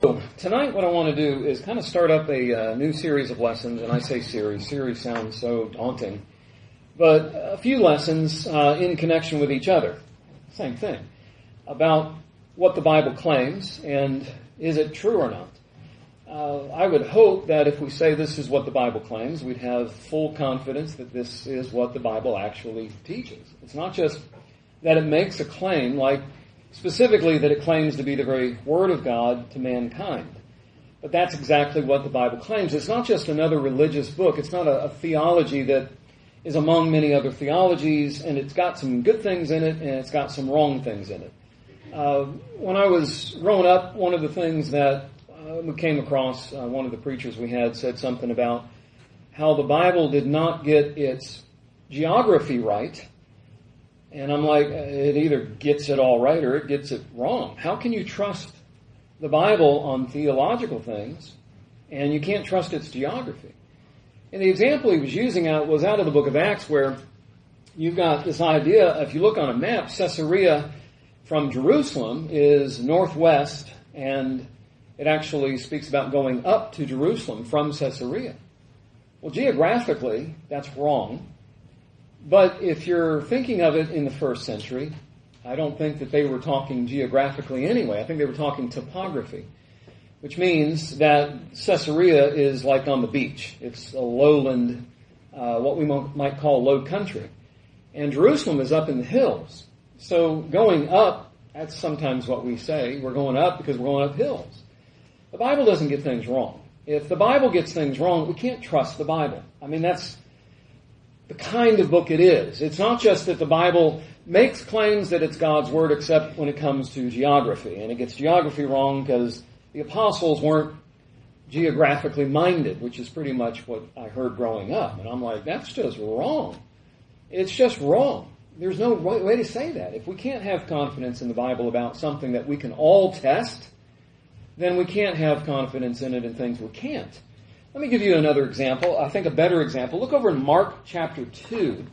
Tonight what I want to do is kind of start up a new series of lessons, and I say series sounds so daunting, but a few lessons in connection with each other, same thing, about what the Bible claims and is it true or not. I would hope that if we say this is what the Bible claims, we'd have full confidence that this is what the Bible actually teaches. It's not just that it makes a claim, like specifically that it claims to be the very Word of God to mankind. But that's exactly what the Bible claims. It's not just another religious book. It's not a theology that is among many other theologies, and it's got some good things in it, and it's got some wrong things in it. When I was growing up, one of the things that we came across, one of the preachers we had said something about how the Bible did not get its geography right. And I'm like, it either gets it all right or it gets it wrong. How can you trust the Bible on theological things and you can't trust its geography? And the example he was using was out of the book of Acts, where you've got this idea, if you look on a map, Caesarea from Jerusalem is northwest, and it actually speaks about going up to Jerusalem from Caesarea. Well, geographically, that's wrong. But if you're thinking of it in the first century, I don't think that they were talking geographically anyway. I think they were talking topography, which means that Caesarea is like on the beach. It's a lowland, what we might call low country. And Jerusalem is up in the hills. So going up, that's sometimes what we say. We're going up because we're going up hills. The Bible doesn't get things wrong. If the Bible gets things wrong, we can't trust the Bible. I mean, that's the kind of book it is. It's not just that the Bible makes claims that it's God's Word, except when it comes to geography. And it gets geography wrong because the apostles weren't geographically minded, which is pretty much what I heard growing up. And I'm like, that's just wrong. It's just wrong. There's no right way to say that. If we can't have confidence in the Bible about something that we can all test, then we can't have confidence in it in things we can't. Let me give you another example, I think a better example. Look over in Mark chapter 2.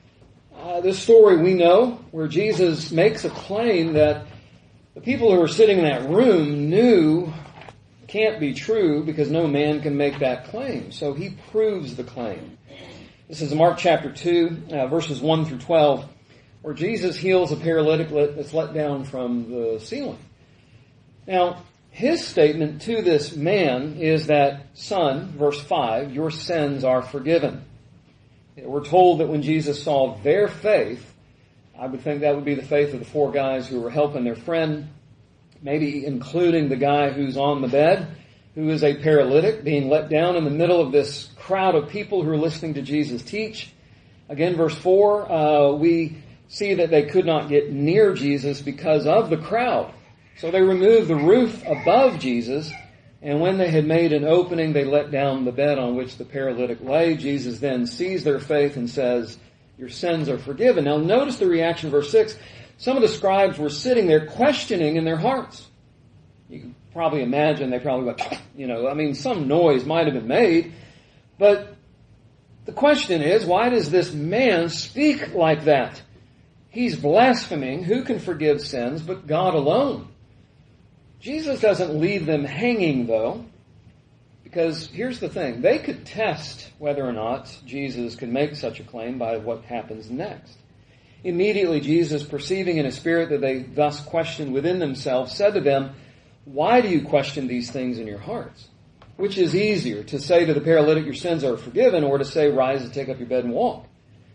This story we know where Jesus makes a claim that the people who are sitting in that room knew can't be true because no man can make that claim. So he proves the claim. This is Mark chapter 2, verses 1 through 12, where Jesus heals a paralytic that's let down from the ceiling. Now, his statement to this man is that, son, verse 5, your sins are forgiven. We're told that when Jesus saw their faith, I would think that would be the faith of the four guys who were helping their friend, maybe including the guy who's on the bed, who is a paralytic, being let down in the middle of this crowd of people who are listening to Jesus teach. Again, verse 4, we see that they could not get near Jesus because of the crowd. So they removed the roof above Jesus, and when they had made an opening, they let down the bed on which the paralytic lay. Jesus then sees their faith and says, your sins are forgiven. Now notice the reaction, verse 6. Some of the scribes were sitting there questioning in their hearts. You can probably imagine they probably went, some noise might have been made. But the question is, why does this man speak like that? He's blaspheming. Who can forgive sins but God alone? Jesus doesn't leave them hanging, though, because here's the thing. They could test whether or not Jesus could make such a claim by what happens next. Immediately, Jesus, perceiving in his spirit that they thus questioned within themselves, said to them, why do you question these things in your hearts? Which is easier, to say to the paralytic, your sins are forgiven, or to say, rise and take up your bed and walk?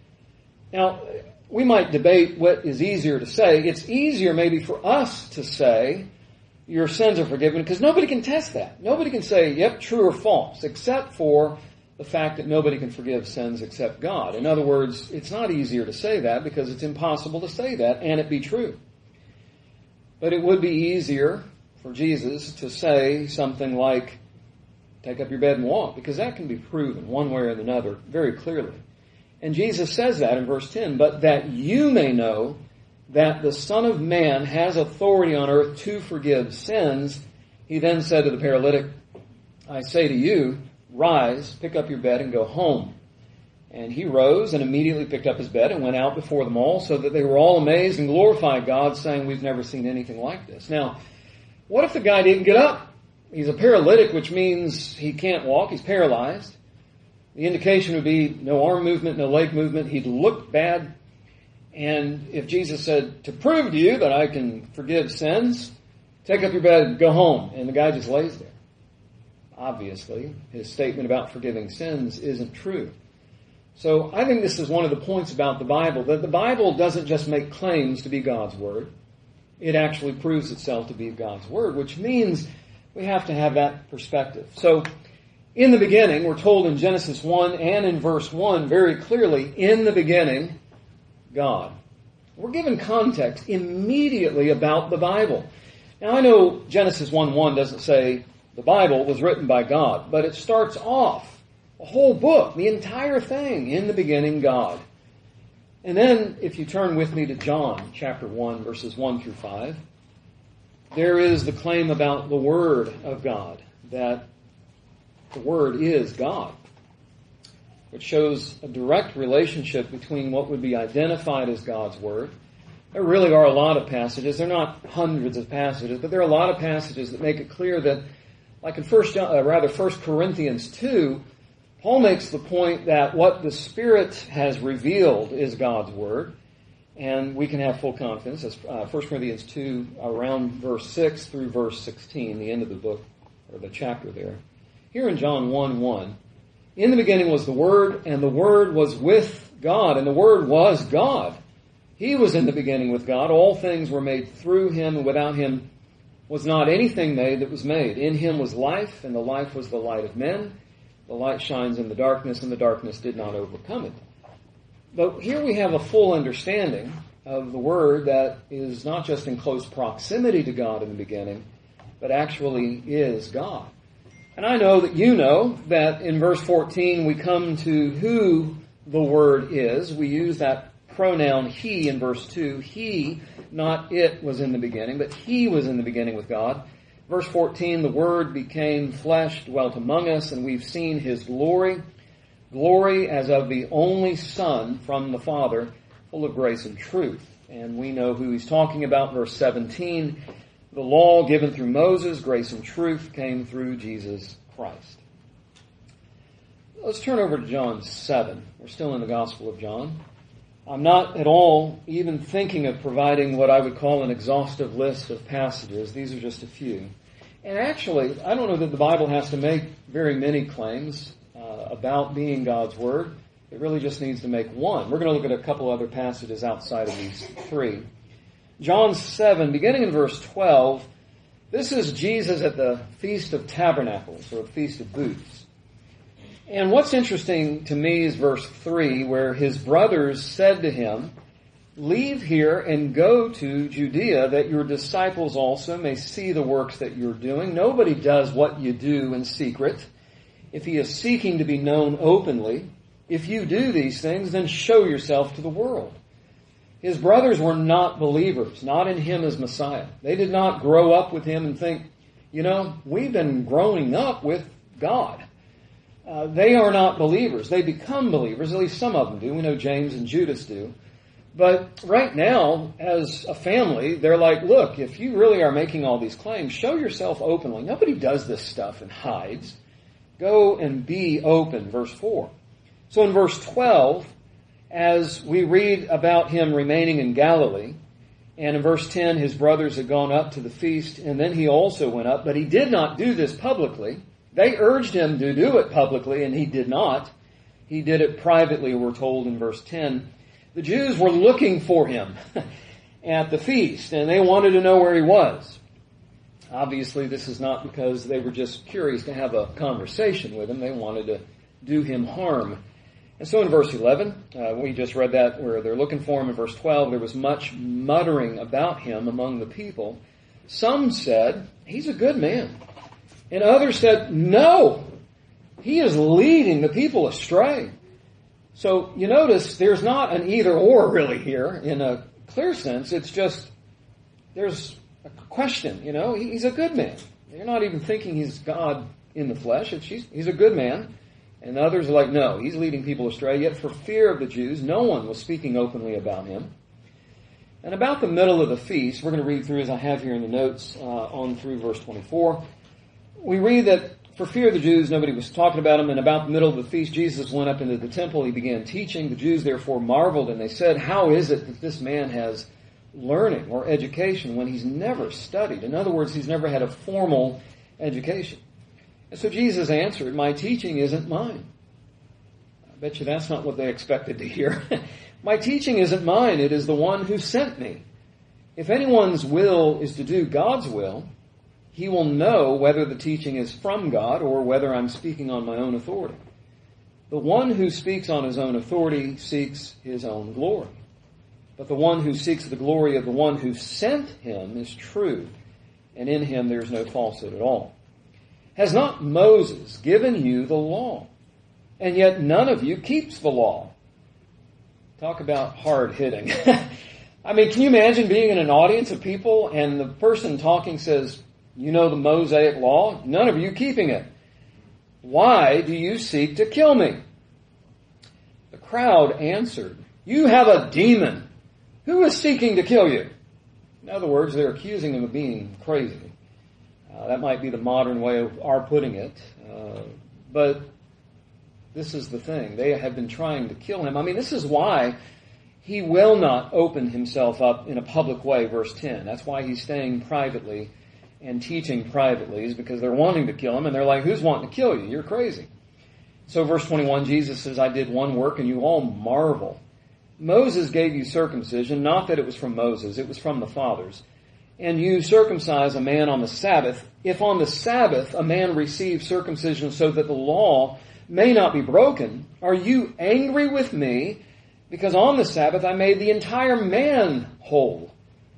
Now, we might debate what is easier to say. It's easier maybe for us to say, your sins are forgiven, because nobody can test that. Nobody can say, yep, true or false, except for the fact that nobody can forgive sins except God. In other words, it's not easier to say that because it's impossible to say that and it be true. But it would be easier for Jesus to say something like, take up your bed and walk, because that can be proven one way or another very clearly. And Jesus says that in verse 10, but that you may know that the Son of Man has authority on earth to forgive sins, he then said to the paralytic, I say to you, rise, pick up your bed, and go home. And he rose and immediately picked up his bed and went out before them all, so that they were all amazed and glorified God, saying, we've never seen anything like this. Now, what if the guy didn't get up? He's a paralytic, which means he can't walk. He's paralyzed. The indication would be no arm movement, no leg movement. He'd look bad. And if Jesus said, to prove to you that I can forgive sins, take up your bed and go home. And the guy just lays there. Obviously, his statement about forgiving sins isn't true. So I think this is one of the points about the Bible, that the Bible doesn't just make claims to be God's Word. It actually proves itself to be God's Word, which means we have to have that perspective. So in the beginning, we're told in Genesis 1 and in verse 1 very clearly, in the beginning, God. We're given context immediately about the Bible. Now I know Genesis 1:1 doesn't say the Bible was written by God, but it starts off the whole book, the entire thing, in the beginning, God. And then, if you turn with me to John, chapter 1, verses 1 through 5, there is the claim about the Word of God, that the Word is God, which shows a direct relationship between what would be identified as God's Word. There really are a lot of passages. They're not hundreds of passages, but there are a lot of passages that make it clear that, like in 1 Corinthians 2, Paul makes the point that what the Spirit has revealed is God's Word, and we can have full confidence. As 1 Corinthians 2, around verse 6 through verse 16, the end of the book, or the chapter there. Here in John 1:1, in the beginning was the Word, and the Word was with God, and the Word was God. He was in the beginning with God. All things were made through Him, and without Him was not anything made that was made. In Him was life, and the life was the light of men. The light shines in the darkness, and the darkness did not overcome it. But here we have a full understanding of the Word that is not just in close proximity to God in the beginning, but actually is God. And I know that you know that in verse 14 we come to who the Word is. We use that pronoun He in verse 2. He, not it, was in the beginning, but He was in the beginning with God. Verse 14, the Word became flesh, dwelt among us, and we've seen His glory. Glory as of the only Son from the Father, full of grace and truth. And we know who he's talking about. Verse 17, the law given through Moses, grace and truth came through Jesus Christ. Let's turn over to John 7. We're still in the Gospel of John. I'm not at all even thinking of providing what I would call an exhaustive list of passages. These are just a few. And actually, I don't know that the Bible has to make very many claims about being God's Word. It really just needs to make one. We're going to look at a couple other passages outside of these three. John 7, beginning in verse 12, this is Jesus at the Feast of Tabernacles, or Feast of Booths. And what's interesting to me is verse 3, where his brothers said to him, leave here and go to Judea, that your disciples also may see the works that you're doing. Nobody does what you do in secret. If he is seeking to be known openly, if you do these things, then show yourself to the world. His brothers were not believers, not in him as Messiah. They did not grow up with him and think, we've been growing up with God. They are not believers. They become believers, at least some of them do. We know James and Judas do. But right now, as a family, they're like, look, if you really are making all these claims, show yourself openly. Nobody does this stuff and hides. Go and be open, verse 4. So in verse 12, as we read about him remaining in Galilee, and in verse 10, his brothers had gone up to the feast, and then he also went up, but he did not do this publicly. They urged him to do it publicly, and he did not. He did it privately, we're told in verse 10. The Jews were looking for him at the feast, and they wanted to know where he was. Obviously, this is not because they were just curious to have a conversation with him. They wanted to do him harm. And so in verse 11, we just read that where they're looking for him. In verse 12, there was much muttering about him among the people. Some said, he's a good man. And others said, no, he is leading the people astray. So you notice there's not an either or really here in a clear sense. It's just, there's a question, he's a good man. You're not even thinking he's God in the flesh. He's a good man. And others are like, no, he's leading people astray. Yet for fear of the Jews, no one was speaking openly about him. And about the middle of the feast, we're going to read through as I have here in the notes on through verse 24. we read that for fear of the Jews, nobody was talking about him, and about the middle of the feast, Jesus went up into the temple. He began teaching. The Jews therefore marveled, and they said, how is it that this man has learning or education when he's never studied? In other words, he's never had a formal education. And so Jesus answered, my teaching isn't mine. I bet you that's not what they expected to hear. My teaching isn't mine. It is the one who sent me. If anyone's will is to do God's will, he will know whether the teaching is from God or whether I'm speaking on my own authority. The one who speaks on his own authority seeks his own glory. But the one who seeks the glory of the one who sent him is true, and in him there is no falsehood at all. Has not Moses given you the law? And yet none of you keeps the law. Talk about hard hitting. I mean, can you imagine being in an audience of people and the person talking says, you know the Mosaic law? None of you keeping it. Why do you seek to kill me? The crowd answered, you have a demon. Who is seeking to kill you? In other words, they're accusing him of being crazy. That might be the modern way of our putting it. But this is the thing. They have been trying to kill him. I mean, this is why he will not open himself up in a public way, verse 10. That's why he's staying privately and teaching privately, is because they're wanting to kill him, and they're like, who's wanting to kill you? You're crazy. So verse 21, Jesus says, I did one work, and you all marvel. Moses gave you circumcision, not that it was from Moses, it was from the fathers. And you circumcise a man on the Sabbath. If on the Sabbath a man receives circumcision so that the law may not be broken, are you angry with me because on the Sabbath I made the entire man whole?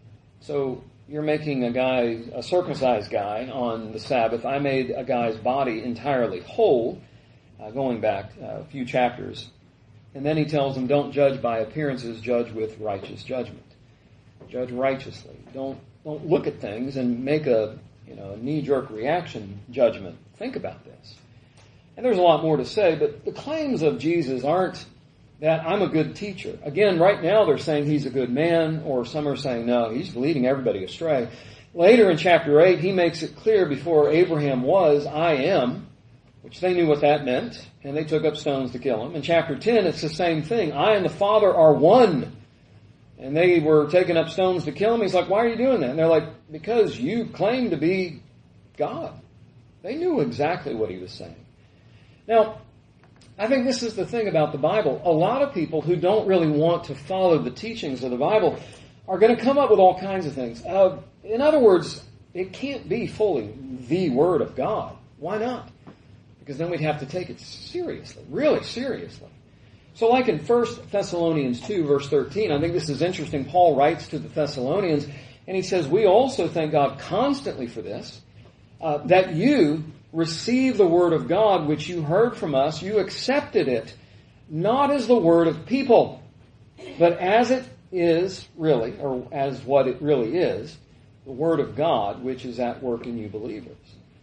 So you're making a circumcised guy on the Sabbath. I made a guy's body entirely whole, going back a few chapters. And then he tells them, don't judge by appearances, judge with righteous judgment. Judge righteously. Don't look at things and make a knee-jerk reaction judgment. Think about this. And there's a lot more to say, but the claims of Jesus aren't that I'm a good teacher. Again, right now they're saying he's a good man, or some are saying, no, he's leading everybody astray. Later in chapter 8, he makes it clear before Abraham was, I am, which they knew what that meant, and they took up stones to kill him. In chapter 10, it's the same thing. I and the Father are one. And they were taking up stones to kill him. He's like, why are you doing that? And they're like, because you claim to be God. They knew exactly what he was saying. Now, I think this is the thing about the Bible. A lot of people who don't really want to follow the teachings of the Bible are going to come up with all kinds of things. In other words, it can't be fully the Word of God. Why not? Because then we'd have to take it seriously, really seriously. So like in 1 Thessalonians 2, verse 13, I think this is interesting. Paul writes to the Thessalonians, and he says, we also thank God constantly for this, that you receive the word of God which you heard from us. You accepted it, not as the word of people, but as it is really, or as what it really is, the word of God which is at work in you believers.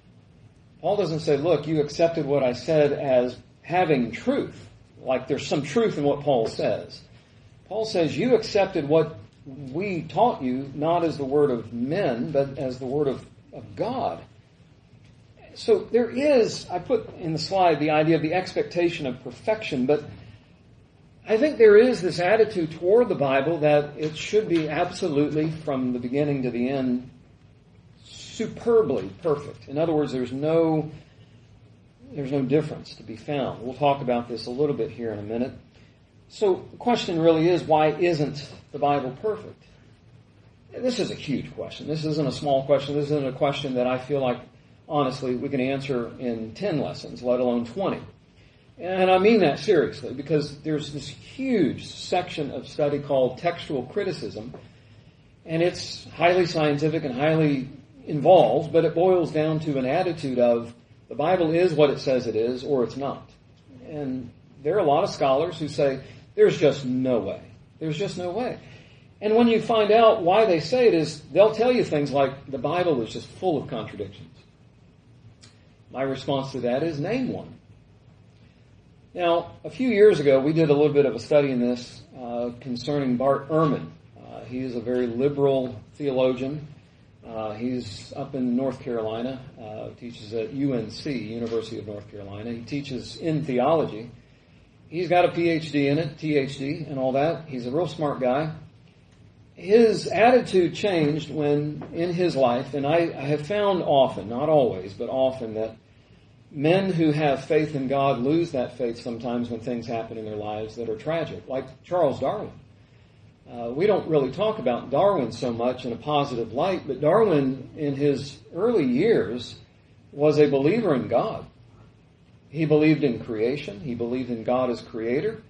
Paul doesn't say, look, you accepted what I said as having truth, like there's some truth in what Paul says. Paul says, you accepted what we taught you, not as the word of men, but as the word of God. So there is, I put in the slide the idea of the expectation of perfection, but I think there is this attitude toward the Bible that it should be absolutely, from the beginning to the end, superbly perfect. In other words, there's no difference to be found. We'll talk about this a little bit here in a minute. So the question really is, why isn't the Bible perfect? This is a huge question. This isn't a small question. This isn't a question that I feel like, honestly, we can answer in 10 lessons, let alone 20. And I mean that seriously, because there's this huge section of study called textual criticism, and it's highly scientific and highly involved, but it boils down to an attitude of the Bible is what it says it is, or it's not. And there are a lot of scholars who say, there's just no way. There's just no way. And when you find out why they say it is, they'll tell you things like, the Bible is just full of contradictions. My response to that is, name one. Now, a few years ago, we did a little bit of a study in this concerning Bart Ehrman. He is a very liberal theologian. He's up in North Carolina, teaches at UNC, University of North Carolina. He teaches in theology. He's got a PhD in it, THD and all that. He's a real smart guy. His attitude changed when, in his life, and I have found often, not always, but often, that men who have faith in God lose that faith sometimes when things happen in their lives that are tragic, like Charles Darwin. We don't really talk about Darwin so much in a positive light, but Darwin, in his early years, was a believer in God. He believed in creation. He believed in God as creator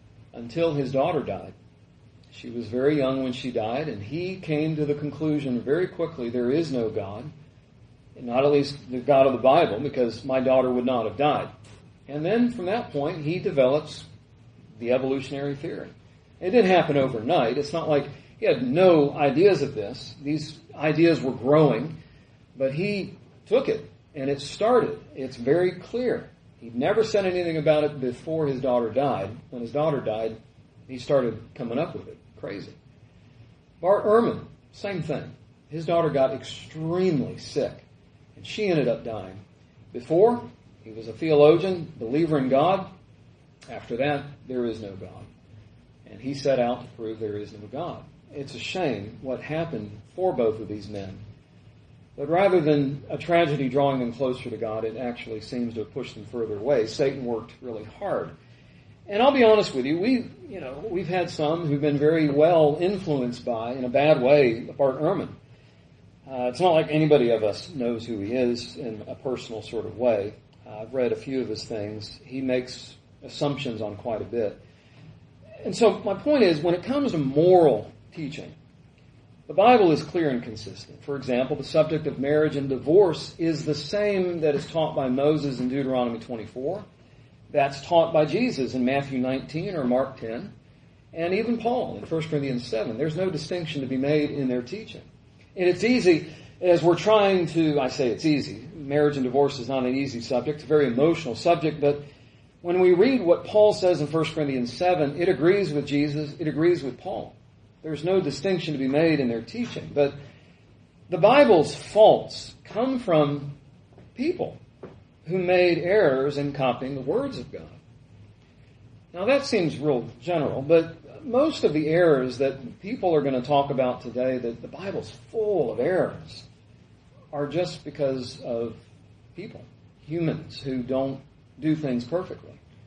until his daughter died. She was very young when she died, and he came to the conclusion very quickly there is no God, and not at least the God of the Bible, because my daughter would not have died. And then from that point, he develops the evolutionary theory. It didn't happen overnight. It's not like he had no ideas of this. These ideas were growing, but he took it, and it started. It's very clear. He never said anything about it before his daughter died. When his daughter died, he started coming up with it. Crazy. Bart Ehrman, same thing. His daughter got extremely sick, and she ended up dying. Before, he was a theologian, believer in God. After that, there is no God. And he set out to prove there is no God. It's a shame what happened for both of these men. But rather than a tragedy drawing them closer to God, it actually seems to have pushed them further away. Satan worked really hard. And I'll be honest with you, we've had some who've been very well influenced by, in a bad way, Bart Ehrman. It's not like anybody of us knows who he is in a personal sort of way. I've read a few of his things. He makes assumptions on quite a bit. And so my point is, when it comes to moral teaching, the Bible is clear and consistent. For example, the subject of marriage and divorce is the same that is taught by Moses in Deuteronomy 24. That's taught by Jesus in Matthew 19 or Mark 10, and even Paul in 1 Corinthians 7. There's no distinction to be made in their teaching. And it's easy, as we're trying to, I say it's easy. Marriage and divorce is not an easy subject. It's a very emotional subject, but when we read what Paul says in 1 Corinthians 7, it agrees with Jesus, it agrees with Paul. There's no distinction to be made in their teaching. But the Bible's faults come from people who made errors in copying the words of God. Now that seems real general, but most of the errors that people are going to talk about today, that the Bible's full of errors, are just because of people, humans who don't do things perfectly.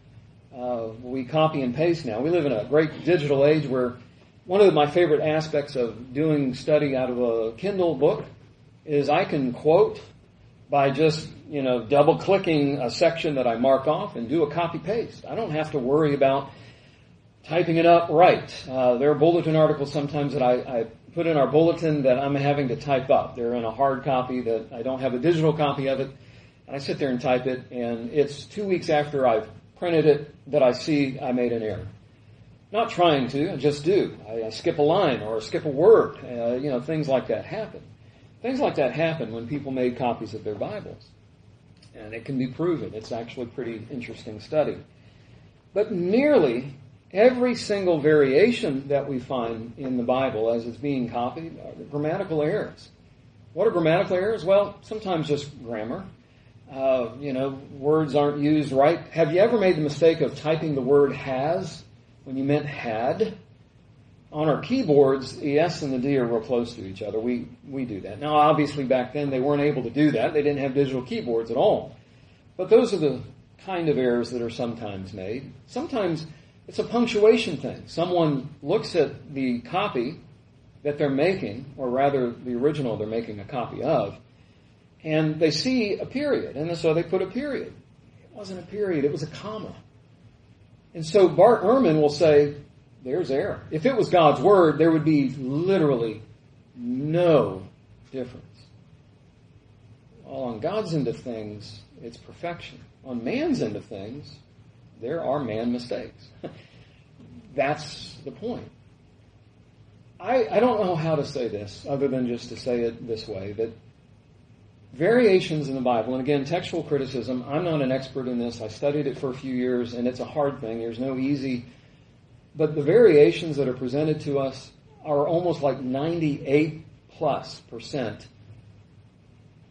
We copy and paste now. We live in a great digital age where one of my favorite aspects of doing study out of a Kindle book is I can quote by just, double-clicking a section that I mark off and do a copy-paste. I don't have to worry about typing it up right. There are bulletin articles sometimes that I put in our bulletin that I'm having to type up. They're in a hard copy that I don't have a digital copy of it. And I sit there and type it, and it's 2 weeks after I've printed it that I see I made an error. Not trying to, I just do. I skip a line or skip a word. Things like that happen. Things like that happen when people made copies of their Bibles. And it can be proven. It's actually a pretty interesting study. But nearly every single variation that we find in the Bible as it's being copied are grammatical errors. What are grammatical errors? Well, sometimes just grammar. Words aren't used right. Have you ever made the mistake of typing the word has when you meant had? On our keyboards, the S and the D are real close to each other. We do that. Now, obviously, back then, they weren't able to do that. They didn't have digital keyboards at all. But those are the kind of errors that are sometimes made. Sometimes it's a punctuation thing. Someone looks at the copy that they're making, or rather the original they're making a copy of, and they see a period, and so they put a period. It wasn't a period, it was a comma. And so Bart Ehrman will say, there's error. If it was God's Word, there would be literally no difference. Well, on God's end of things, it's perfection. On man's end of things, there are man mistakes. That's the point. I don't know how to say this other than just to say it this way, that variations in the Bible, and again, textual criticism, I'm not an expert in this. I studied it for a few years, and it's a hard thing. There's no easy. But the variations that are presented to us are almost like 98+%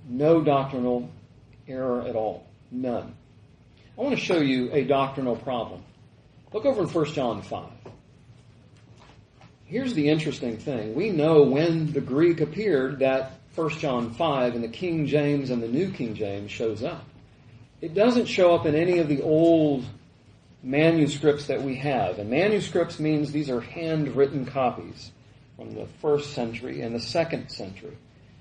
No doctrinal error at all. None. I want to show you a doctrinal problem. Look over in 1 John 5. Here's the interesting thing. We know when the Greek appeared that 1 John 5 in the King James and the New King James shows up. It doesn't show up in any of the old manuscripts that we have. And manuscripts means these are handwritten copies from the 1st century and the 2nd century.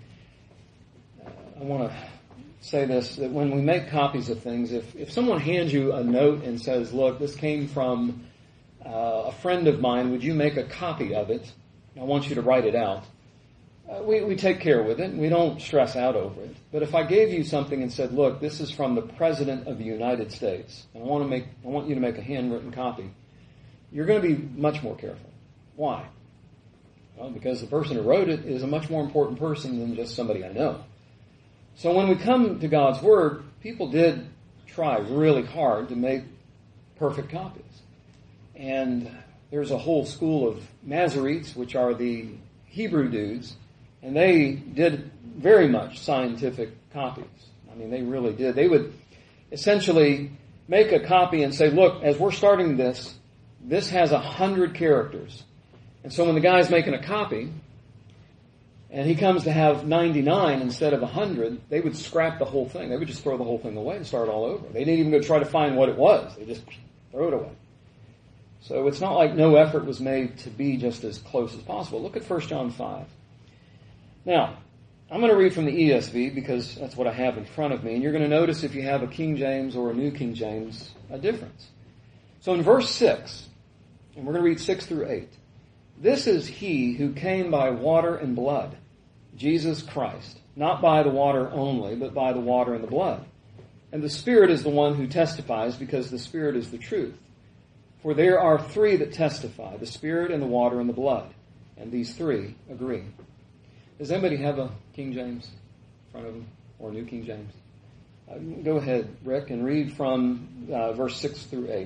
I want to say this, that when we make copies of things, if someone hands you a note and says, look, this came from a friend of mine, would you make a copy of it? I want you to write it out. We take care with it, and we don't stress out over it. But if I gave you something and said, look, this is from the President of the United States, and I want you to make a handwritten copy, you're going to be much more careful. Why? Well, because the person who wrote it is a much more important person than just somebody I know. So when we come to God's Word, people did try really hard to make perfect copies. And there's a whole school of Masoretes, which are the Hebrew dudes, and they did very much scientific copies. I mean, they really did. They would essentially make a copy and say, look, as we're starting this has 100 characters. And so when the guy's making a copy, and he comes to have 99 instead of 100, they would scrap the whole thing. They would just throw the whole thing away and start all over. They didn't even go try to find what it was. They just throw it away. So it's not like no effort was made to be just as close as possible. Look at 1 John 5. Now, I'm going to read from the ESV because that's what I have in front of me. And you're going to notice if you have a King James or a New King James, a difference. So in verse 6, and we're going to read 6 through 8. This is he who came by water and blood, Jesus Christ, not by the water only, but by the water and the blood. And the Spirit is the one who testifies, because the Spirit is the truth. For there are three that testify, the Spirit and the water and the blood. And these three agree. Does anybody have a King James in front of them, or a New King James? Go ahead, Rick, and read from verse 6 through 8.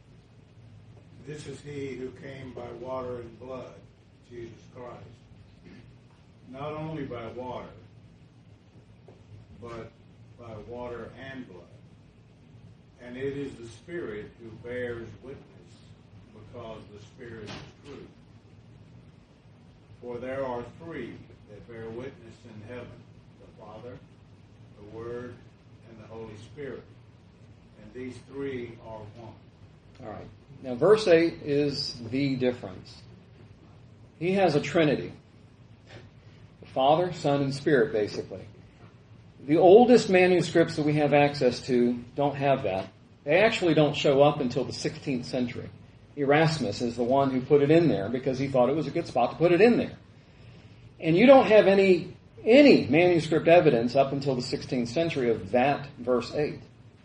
This is he who came by water and blood, Jesus Christ. Not only by water, but by water and blood. And it is the Spirit who bears witness, because the Spirit is true. For there are three that bear witness in heaven, the Father, the Word, and the Holy Spirit. And these three are one. All right. Now, verse 8 is the difference. He has a Trinity. The Father, Son, and Spirit, basically. The oldest manuscripts that we have access to don't have that. They actually don't show up until the 16th century. Erasmus is the one who put it in there because he thought it was a good spot to put it in there. And you don't have any manuscript evidence up until the 16th century of that verse 8.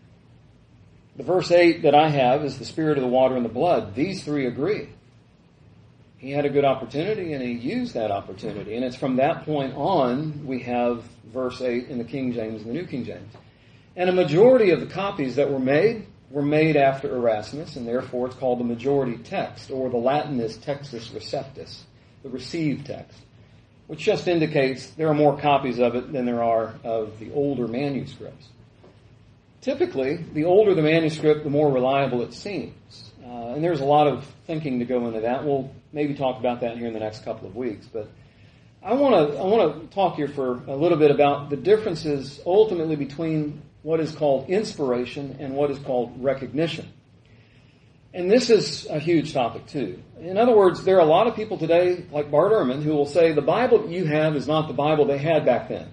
The verse 8 that I have is the Spirit of the water and the blood. These three agree. He had a good opportunity and he used that opportunity. And it's from that point on we have verse 8 in the King James and the New King James. And a majority of the copies that were made after Erasmus, and therefore it's called the majority text, or the Latin is Textus Receptus, the received text, which just indicates there are more copies of it than there are of the older manuscripts. Typically, the older the manuscript, the more reliable it seems. And there's a lot of thinking to go into that. We'll maybe talk about that here in the next couple of weeks. But I want to talk here for a little bit about the differences ultimately between what is called inspiration and what is called recognition. And this is a huge topic too. In other words, there are a lot of people today, like Bart Ehrman, who will say the Bible that you have is not the Bible they had back then.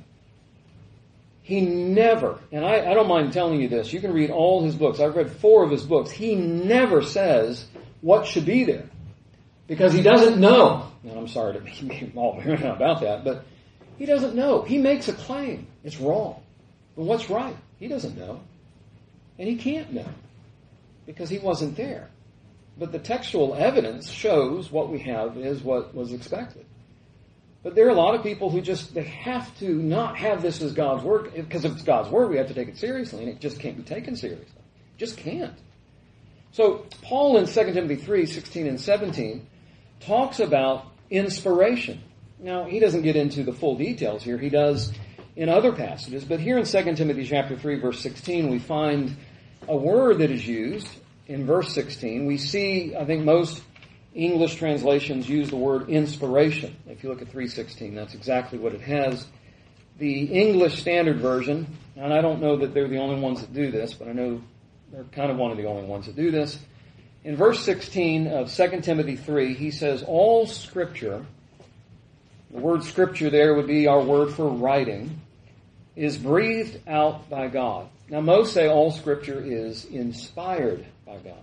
He never, and I don't mind telling you this, you can read all his books. I've read 4 of his books. He never says what should be there because he doesn't know. And I'm sorry to be all about that, but he doesn't know. He makes a claim. It's wrong. But what's right? He doesn't know. And he can't know because he wasn't there. But the textual evidence shows what we have is what was expected. But there are a lot of people who they have to not have this as God's Word, because if it's God's Word, we have to take it seriously, and it just can't be taken seriously. It just can't. So Paul in 2 Timothy 3, 16 and 17 talks about inspiration. Now, he doesn't get into the full details here. He does in other passages. But here in 2 Timothy chapter 3, verse 16, we find a word that is used in verse 16. We see, I think most English translations use the word inspiration. If you look at 3:16, that's exactly what it has. The English Standard Version, and I don't know that they're the only ones that do this, but I know they're kind of one of the only ones that do this. In verse 16 of 2 Timothy 3, he says, all Scripture, the word Scripture there would be our word for writing, is breathed out by God. Now most say all Scripture is inspired by God.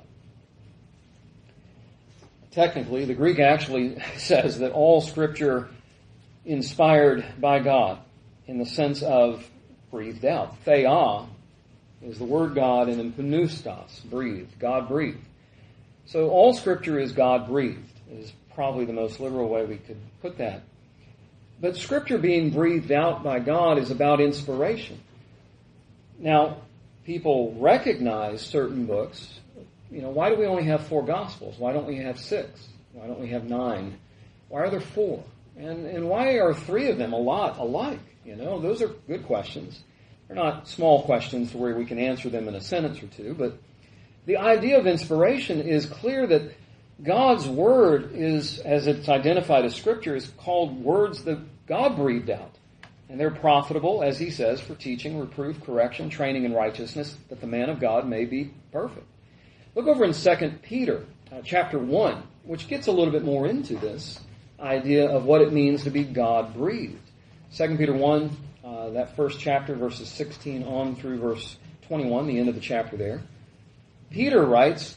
Technically, the Greek actually says that all Scripture inspired by God in the sense of breathed out. Theia is the word God, and then pneustos, breathed, God breathed. So all Scripture is God breathed, is probably the most literal way we could put that. But Scripture being breathed out by God is about inspiration. Now, people recognize certain books. Why do we only have 4 Gospels? Why don't we have 6? Why don't we have 9? Why are there 4? And why are 3 of them a lot alike? Those are good questions. They're not small questions to where we can answer them in a sentence or two, but the idea of inspiration is clear that God's Word is, as it's identified as Scripture, is called words that God breathed out. And they're profitable, as he says, for teaching, reproof, correction, training in righteousness, that the man of God may be perfect. Look over in 2 Peter chapter 1, which gets a little bit more into this idea of what it means to be God-breathed. 2 Peter 1, that first chapter, verses 16 on through verse 21, the end of the chapter there. Peter writes,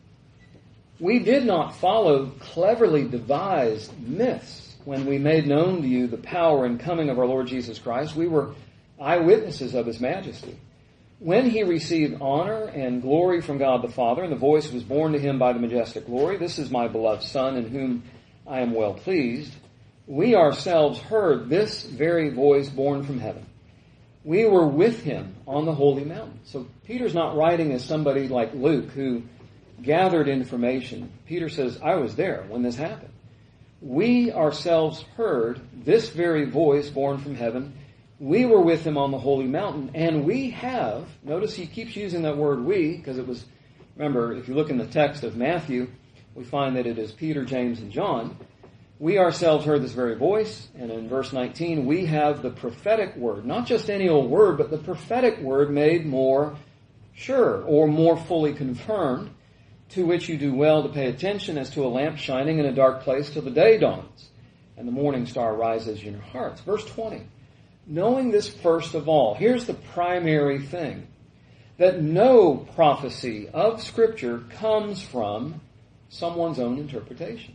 we did not follow cleverly devised myths when we made known to you the power and coming of our Lord Jesus Christ. We were eyewitnesses of his majesty. When he received honor and glory from God the Father, and the voice was borne to him by the majestic glory, this is my beloved Son, in whom I am well pleased, we ourselves heard this very voice borne from heaven. We were with him on the holy mountain. So Peter's not writing as somebody like Luke who gathered information. Peter says, I was there when this happened. We ourselves heard this very voice borne from heaven. We were with him on the holy mountain, and we have, notice he keeps using that word we, because it was, remember, if you look in the text of Matthew, we find that it is Peter, James, and John. We ourselves heard this very voice, and in verse 19, we have the prophetic word, not just any old word, but the prophetic word made more sure, or more fully confirmed, to which you do well to pay attention as to a lamp shining in a dark place till the day dawns, and the morning star rises in your hearts. Verse 20. Knowing this first of all, here's the primary thing, that no prophecy of Scripture comes from someone's own interpretation.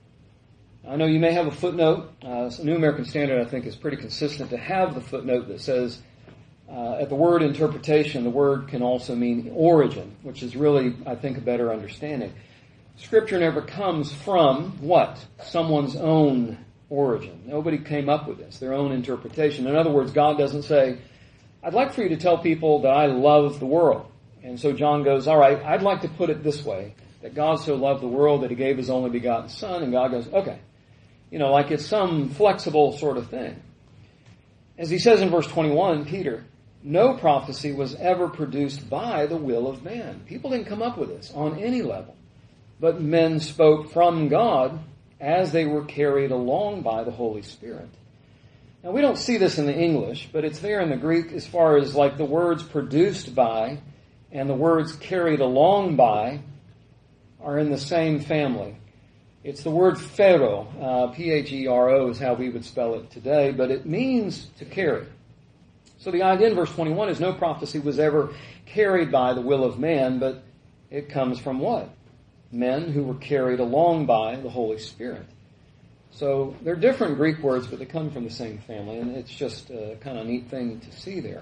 I know you may have a footnote. New American Standard, I think, is pretty consistent to have the footnote that says, at the word interpretation, the word can also mean origin, which is really, I think, a better understanding. Scripture never comes from what? Someone's own origin. Nobody came up with this, their own interpretation. In other words, God doesn't say, I'd like for you to tell people that I love the world. And so John goes, all right, I'd like to put it this way, that God so loved the world that he gave his only begotten Son, and God goes, okay. Like it's some flexible sort of thing. As he says in verse 21, Peter, no prophecy was ever produced by the will of man. People didn't come up with this on any level. But men spoke from God as they were carried along by the Holy Spirit. Now we don't see this in the English, but it's there in the Greek as far as like the words produced by and the words carried along by are in the same family. It's the word phero, P-H-E-R-O is how we would spell it today, but it means to carry. So the idea in verse 21 is no prophecy was ever carried by the will of man, but it comes from what? Men who were carried along by the Holy Spirit. So they're different Greek words, but they come from the same family, and it's just a kind of neat thing to see there.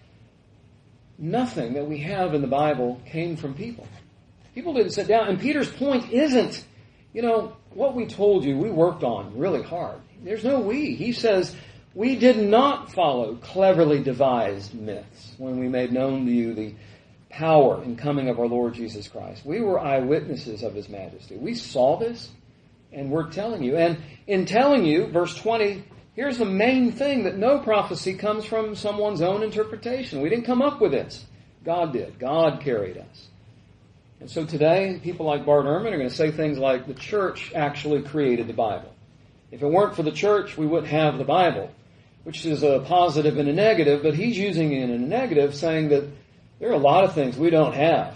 Nothing that we have in the Bible came from people. People didn't sit down, and Peter's point isn't, what we told you, we worked on really hard. There's no we. He says, we did not follow cleverly devised myths when we made known to you the power and coming of our Lord Jesus Christ. We were eyewitnesses of his majesty. We saw this, and we're telling you. And in telling you, verse 20, Here's the main thing, that no prophecy comes from someone's own interpretation. We didn't come up with this. God did. God carried us. And so today, people like Bart Ehrman are going to say things like, the church actually created the Bible. If it weren't for the church, we wouldn't have the Bible, which is a positive and a negative, but he's using it in a negative, saying that there are a lot of things we don't have.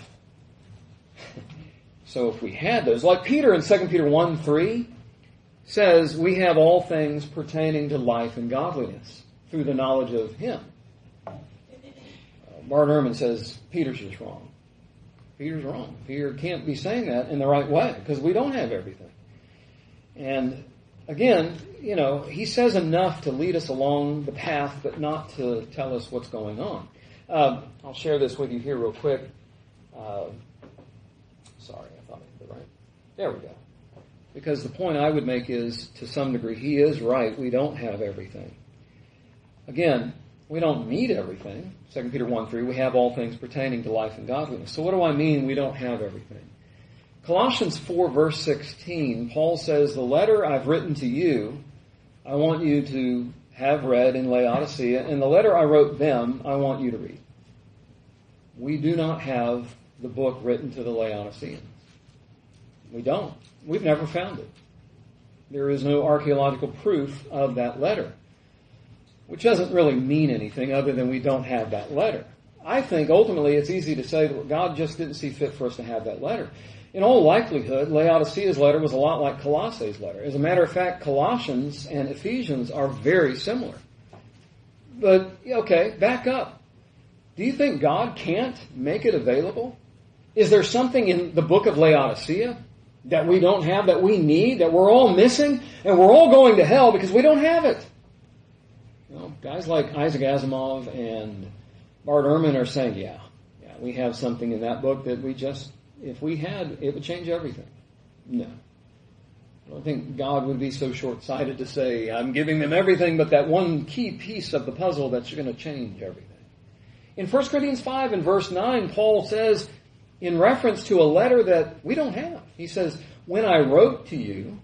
So if we had those, like Peter in 2 Peter 1:3 says, we have all things pertaining to life and godliness through the knowledge of Him. Bart Ehrman says Peter's just wrong. Peter's wrong. Peter can't be saying that in the right way because we don't have everything. And again, he says enough to lead us along the path, but not to tell us what's going on. I'll share this with you here real quick. Sorry, I thought I did it right. There we go. Because the point I would make is, to some degree, he is right. We don't have everything. Again, we don't need everything. 2 Peter 1:3, we have all things pertaining to life and godliness. So what do I mean we don't have everything? Colossians 4, verse 16, Paul says, the letter I've written to you, I want you to have read in Laodicea, and the letter I wrote them, I want you to read. We do not have the book written to the Laodiceans. We don't. We've never found it. There is no archaeological proof of that letter, which doesn't really mean anything other than we don't have that letter. I think ultimately it's easy to say that God just didn't see fit for us to have that letter. In all likelihood, Laodicea's letter was a lot like Colossae's letter. As a matter of fact, Colossians and Ephesians are very similar. But, okay, back up. Do you think God can't make it available? Is there something in the book of Laodicea that we don't have, that we need, that we're all missing, and we're all going to hell because we don't have it? Guys like Isaac Asimov and Bart Ehrman are saying, yeah, we have something in that book that we just, if we had, it would change everything. No. I don't think God would be so short-sighted to say, I'm giving them everything, but that one key piece of the puzzle that's going to change everything. In 1 Corinthians 5 and verse 9, Paul says, in reference to a letter that we don't have, he says, when I wrote to you,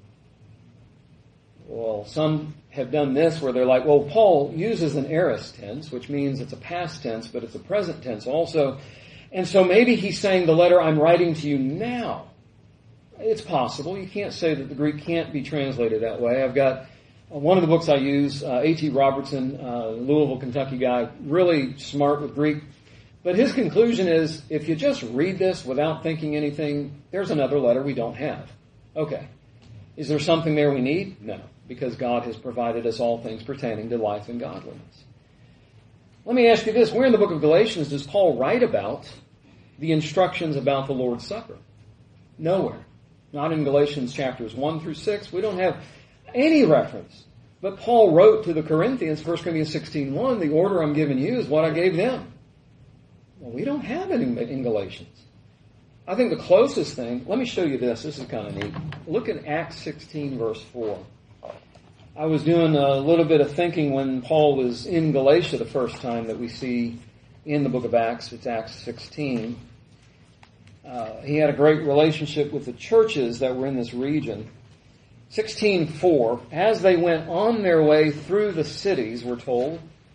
well, some have done this where they're like, well, Paul uses an aorist tense, which means it's a past tense, but it's a present tense also. And so maybe he's saying the letter I'm writing to you now. It's possible. You can't say that the Greek can't be translated that way. I've got one of the books I use, A.T. Robertson, Louisville, Kentucky guy, really smart with Greek. But his conclusion is, if you just read this without thinking anything, there's another letter we don't have. Okay. Is there something there we need? No, because God has provided us all things pertaining to life and godliness. Let me ask you this. Where in the book of Galatians does Paul write about the instructions about the Lord's Supper? Nowhere. Not in Galatians chapters 1 through 6. We don't have any reference. But Paul wrote to the Corinthians, 1 Corinthians 16:1, the order I'm giving you is what I gave them. Well, we don't have it in Galatians. I think the closest thing, let me show you this. This is kind of neat. Look at Acts 16, verse 4. I was doing a little bit of thinking when Paul was in Galatia the first time that we see in the book of Acts. It's Acts 16. He had a great relationship with the churches that were in this region. 16:4, as they went on their way through the cities, we're told,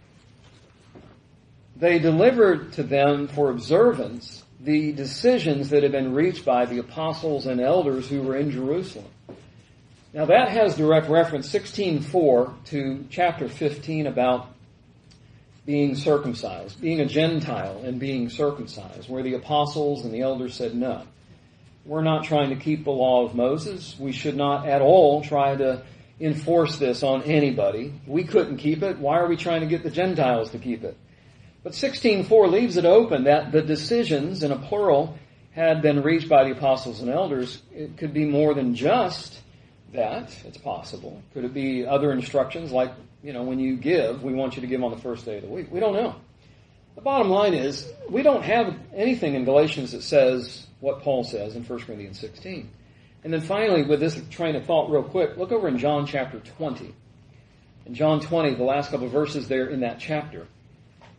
they delivered to them for observance the decisions that had been reached by the apostles and elders who were in Jerusalem. Now that has direct reference, 16:4, to chapter 15 about being circumcised, being a Gentile and being circumcised, where the apostles and the elders said, no, we're not trying to keep the law of Moses. We should not at all try to enforce this on anybody. We couldn't keep it. Why are we trying to get the Gentiles to keep it? But 16:4 leaves it open that the decisions, in a plural, had been reached by the apostles and elders. It could be more than just that. It's possible. Could it be other instructions like, when you give, we want you to give on the first day of the week? We don't know. The bottom line is, we don't have anything in Galatians that says what Paul says in 1 Corinthians 16. And then finally, with this train of thought real quick, look over in John chapter 20. In John 20, the last couple of verses there in that chapter.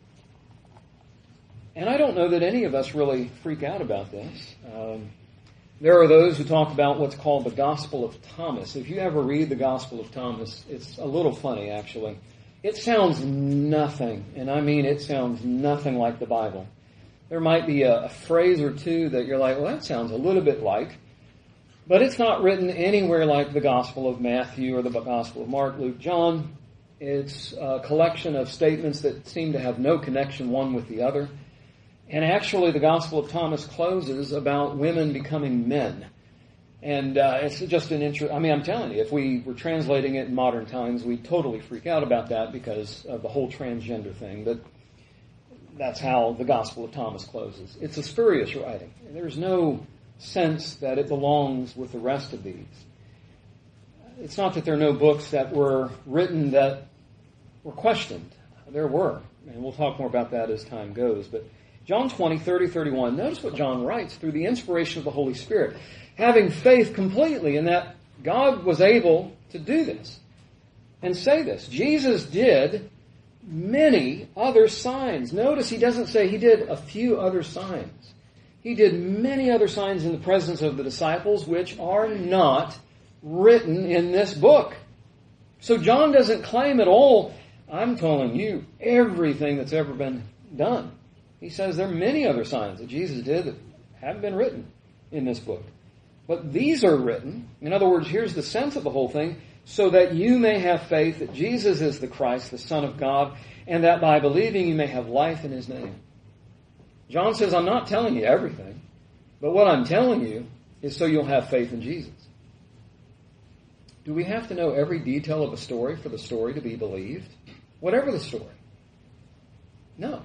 And I don't know that any of us really freak out about this. There are those who talk about what's called the Gospel of Thomas. If you ever read the Gospel of Thomas, it's a little funny, actually. It sounds nothing, and I mean it sounds nothing like the Bible. There might be a phrase or two that you're like, well, that sounds a little bit like, but it's not written anywhere like the Gospel of Matthew or the Gospel of Mark, Luke, John. It's a collection of statements that seem to have no connection one with the other. And actually, the Gospel of Thomas closes about women becoming men. And it's just an I'm telling you, if we were translating it in modern times, we'd totally freak out about that because of the whole transgender thing. But that's how the Gospel of Thomas closes. It's a spurious writing. There's no sense that it belongs with the rest of these. It's not that there are no books that were written that were questioned. There were. And we'll talk more about that as time goes. But John 20, 30, 31, notice what John writes through the inspiration of the Holy Spirit. Having faith completely in that God was able to do this and say this. Jesus did many other signs. Notice he doesn't say he did a few other signs. He did many other signs in the presence of the disciples which are not written in this book. So John doesn't claim at all, I'm telling you everything that's ever been done. He says there are many other signs that Jesus did that haven't been written in this book. But these are written. In other words, here's the sense of the whole thing, so that you may have faith that Jesus is the Christ, the Son of God, and that by believing you may have life in His name. John says, I'm not telling you everything, but what I'm telling you is so you'll have faith in Jesus. Do we have to know every detail of a story for the story to be believed? Whatever the story. No.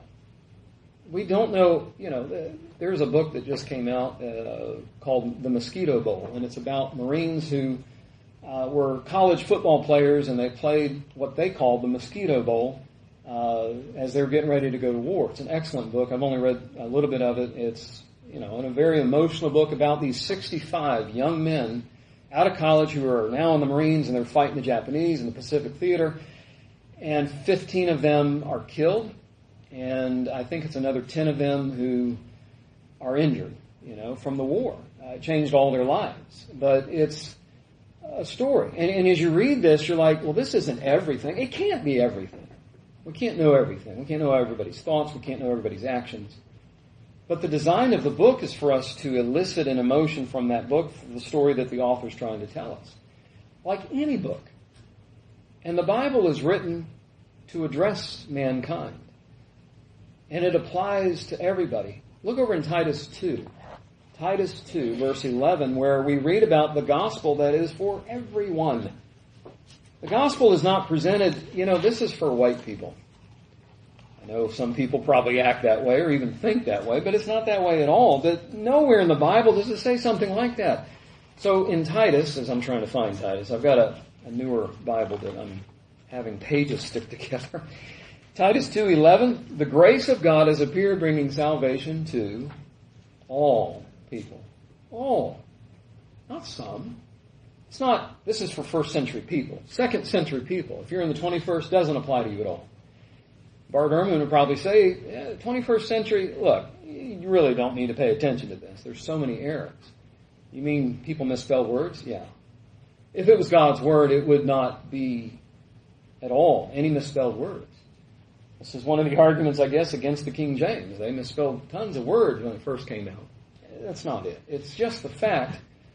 We don't know, there's a book that just came out called The Mosquito Bowl, and it's about Marines who were college football players, and they played what they called the Mosquito Bowl as they were getting ready to go to war. It's an excellent book. I've only read a little bit of it. It's, a very emotional book about these 65 young men out of college who are now in the Marines, and they're fighting the Japanese in the Pacific Theater, and 15 of them are killed. And I think it's another 10 of them who are injured, from the war. It changed all their lives. But it's a story. And as you read this, you're like, well, this isn't everything. It can't be everything. We can't know everything. We can't know everybody's thoughts. We can't know everybody's actions. But the design of the book is for us to elicit an emotion from that book, the story that the author's trying to tell us. Like any book. And the Bible is written to address mankind. And it applies to everybody. Look over in Titus 2. Titus 2, verse 11, where we read about the gospel that is for everyone. The gospel is not presented, this is for white people. I know some people probably act that way or even think that way, but it's not that way at all. But nowhere in the Bible does it say something like that. So in Titus, as I'm trying to find Titus, I've got a newer Bible that I'm having pages stick together. Titus 2:11, the grace of God has appeared, bringing salvation to all people. All. Not some. It's not, this is for first century people. Second century people. If you're in the 21st, doesn't apply to you at all. Bart Ehrman would probably say, 21st century, look, you really don't need to pay attention to this. There's so many errors. You mean people misspell words? Yeah. If it was God's word, it would not be at all any misspelled words. This is one of the arguments, I guess, against the King James. They misspelled tons of words when it first came out. That's not it. It's just the fact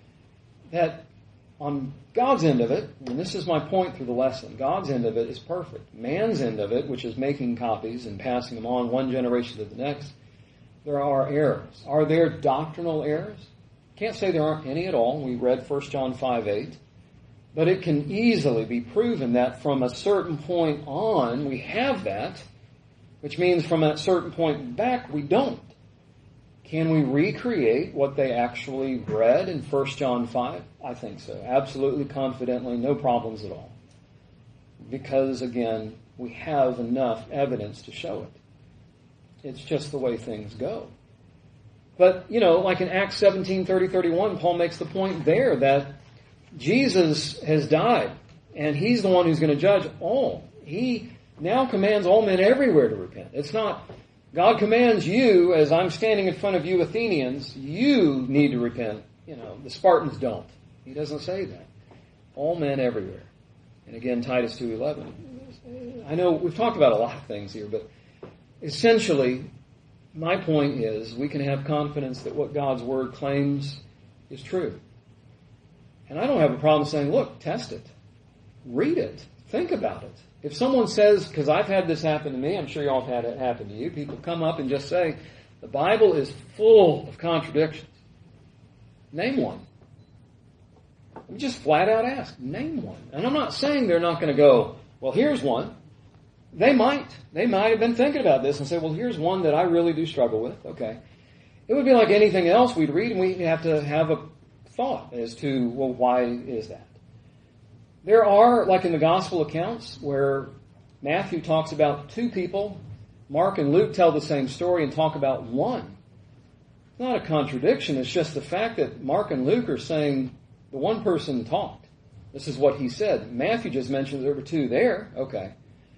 that on God's end of it, and this is my point through the lesson, God's end of it is perfect. Man's end of it, which is making copies and passing them on one generation to the next, there are errors. Are there doctrinal errors? Can't say there aren't any at all. We read 1 John 5:8. But it can easily be proven that from a certain point on, we have that, which means from a certain point back, we don't. Can we recreate what they actually read in 1 John 5? I think so. Absolutely, confidently, no problems at all. Because, again, we have enough evidence to show it. It's just the way things go. But, like in Acts 17, 30, 31, Paul makes the point there that Jesus has died, and He's the one who's going to judge all. He now commands all men everywhere to repent. It's not, God commands you, as I'm standing in front of you Athenians, you need to repent the Spartans don't. He doesn't say that. All men everywhere. And again, Titus 2:11. I know we've talked about a lot of things here, but essentially, my point is we can have confidence that what God's Word claims is true. And I don't have a problem saying, look, test it. Read it. Think about it. If someone says, because I've had this happen to me, I'm sure y'all have had it happen to you, people come up and just say, the Bible is full of contradictions. Name one. We just flat out ask, name one. And I'm not saying they're not going to go, well, here's one. They might. They might have been thinking about this and say, well, here's one that I really do struggle with. Okay. It would be like anything else we'd read, and we'd have to have a thought as to, well, why is that? There are, like in the gospel accounts, where Matthew talks about two people, Mark and Luke tell the same story and talk about one. It's not a contradiction. It's just the fact that Mark and Luke are saying the one person talked. This is what he said. Matthew just mentioned there were two there. Okay.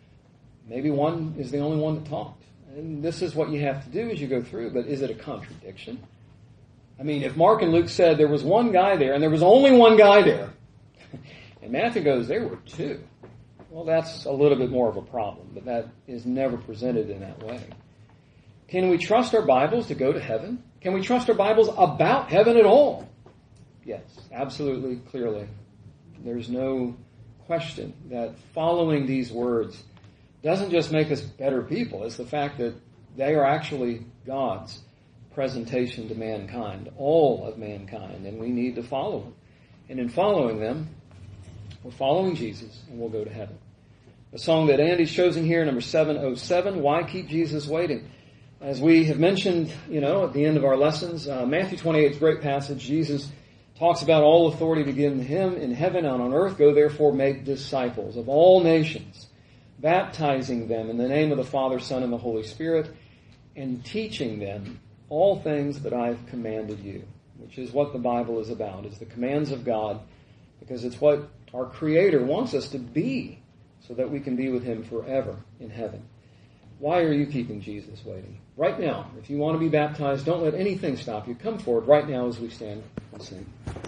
Maybe one is the only one that talked. And this is what you have to do as you go through. But is it a contradiction? I mean, if Mark and Luke said there was one guy there and there was only one guy there, and Matthew goes, there were two. Well, that's a little bit more of a problem, but that is never presented in that way. Can we trust our Bibles to go to heaven? Can we trust our Bibles about heaven at all? Yes, absolutely, clearly. There's no question that following these words doesn't just make us better people. It's the fact that they are actually God's presentation to mankind, all of mankind, and we need to follow them. And in following them, we're following Jesus, and we'll go to heaven. The song that Andy's chosen here, number 707, Why Keep Jesus Waiting? As we have mentioned, at the end of our lessons, Matthew 28 is a great passage. Jesus talks about all authority to give to him in heaven and on earth. Go therefore make disciples of all nations, baptizing them in the name of the Father, Son, and the Holy Spirit, and teaching them all things that I've commanded you, which is what the Bible is about, is the commands of God, because it's what our Creator wants us to be so that we can be with him forever in heaven. Why are you keeping Jesus waiting? Right now, if you want to be baptized, don't let anything stop you. Come forward right now as we stand and sing.